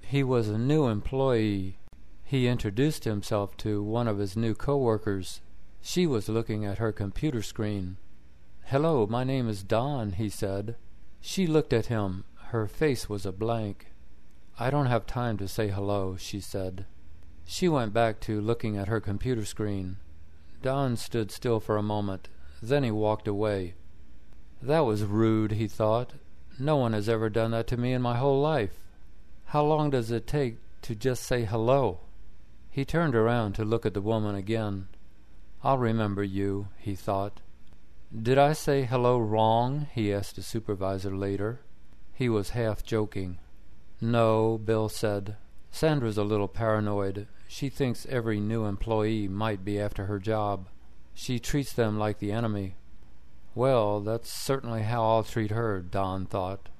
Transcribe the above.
He was a new employee. He introduced himself to one of his new coworkers. She was looking at her computer screen. "Hello, my name is Don," he said. She looked at him. Her face was a blank. "I don't have time to say hello," she said. She went back to looking at her computer screen. Don stood still for a moment. Then he walked away. That was rude, he thought. No one has ever done that to me in my whole life. How long does it take to just say hello? He turned around to look at the woman again. "I'll remember you," he thought. "Did I say hello wrong?" he asked the supervisor later. He was half joking. "No," Bill said. "Sandra's a little paranoid. She thinks every new employee might be after her job. She treats them like the enemy." Well, that's certainly how I'll treat her, Don thought.